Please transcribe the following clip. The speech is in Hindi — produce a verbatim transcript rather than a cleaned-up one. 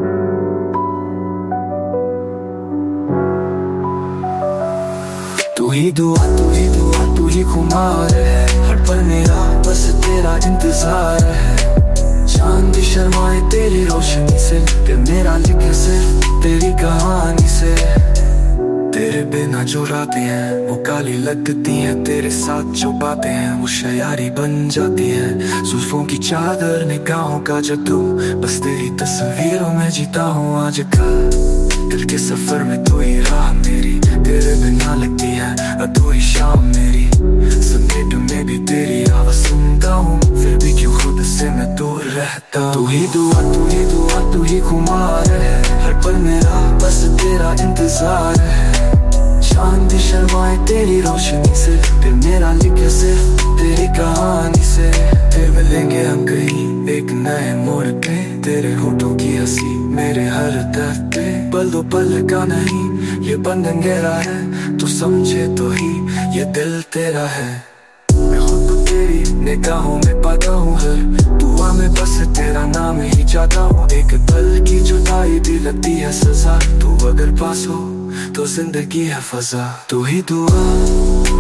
तू ही दुआ, तू ही दुआ, तू ही खुमार है, हर पल मेरा बस तेरा इंतजार है। चांद भी शर्माए तेरी रोशनी से, दिल मेरा लिखे सिर्फ तेरी कहानी से। तेरे बिना जो रातें हैं वो काली लगती हैं, तेरे साथ जो बातें हैं वो शायरी बन जाती हैं। जुल्फों की चादर, निगाहों का जादू, बस तेरी तस्वीरों में जीता हूँ आजकल। दिल के सफर में तू ही राह मेरी, तेरे बिना लगती है अधूरी शाम मेरी। सन्नाटे में भी तेरी आवाज़ सुनता हूँ, फिर भी क्यों खुद से मैं दूर रहता। तू ही दुआ, तू ही दुआ, तू ही खुमार है, हर पल मेरा बस तेरा इंतजार है। चांद शर्माए तेरी रोशनी से, दिल मेरा लिखे सिर्फ तेरी कहानी से। फिर मिलेंगे हम कहीं एक नए मोड़ पे, तेरे होठों की हंसी मेरे हर दर्द पे। पल दो पल का नहीं ये बंधन गहरा है, तू समझे तो ही ये दिल तेरा है। मैं खुद को तेरी निगाहों में पाता हूँ, हर दुआ में बस तेरा नाम ही चाहता हूँ। एक पल की जुदाई भी लगती है सजा, तू अगर पास हो तो जिंदगी है फजा। तू ही दुआ,